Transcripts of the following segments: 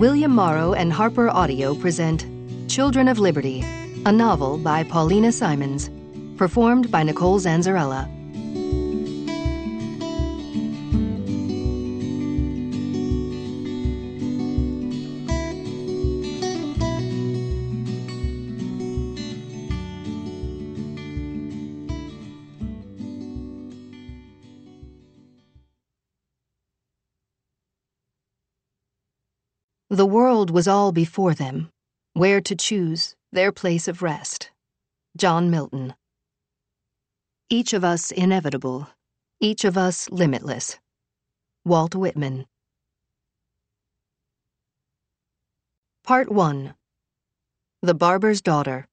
William Morrow and Harper Audio present Children of Liberty, a novel by Paulina Simons, performed by Nicole Zanzarella. The world was all before them, where to choose their place of rest. John Milton. Each of us inevitable, each of us limitless. Walt Whitman. Part 1. The Barber's Daughter.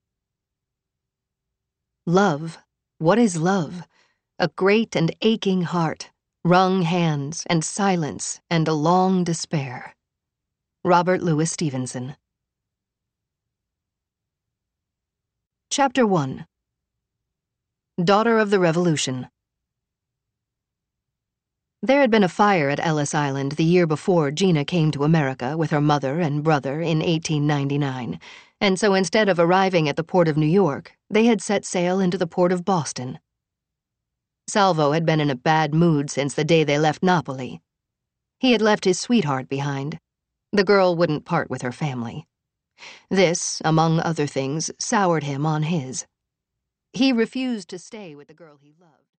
Love, what is love? A great and aching heart, wrung hands and silence and a long despair. Robert Louis Stevenson. Chapter 1. Daughter of the Revolution. There had been a fire at Ellis Island the year before Gina came to America with her mother and brother in 1899, and so instead of arriving at the port of New York, they had set sail into the port of Boston. Salvo had been in a bad mood since the day they left Napoli. He had left his sweetheart behind. The girl wouldn't part with her family. This, among other things, soured him on his. He refused to stay with the girl he loved.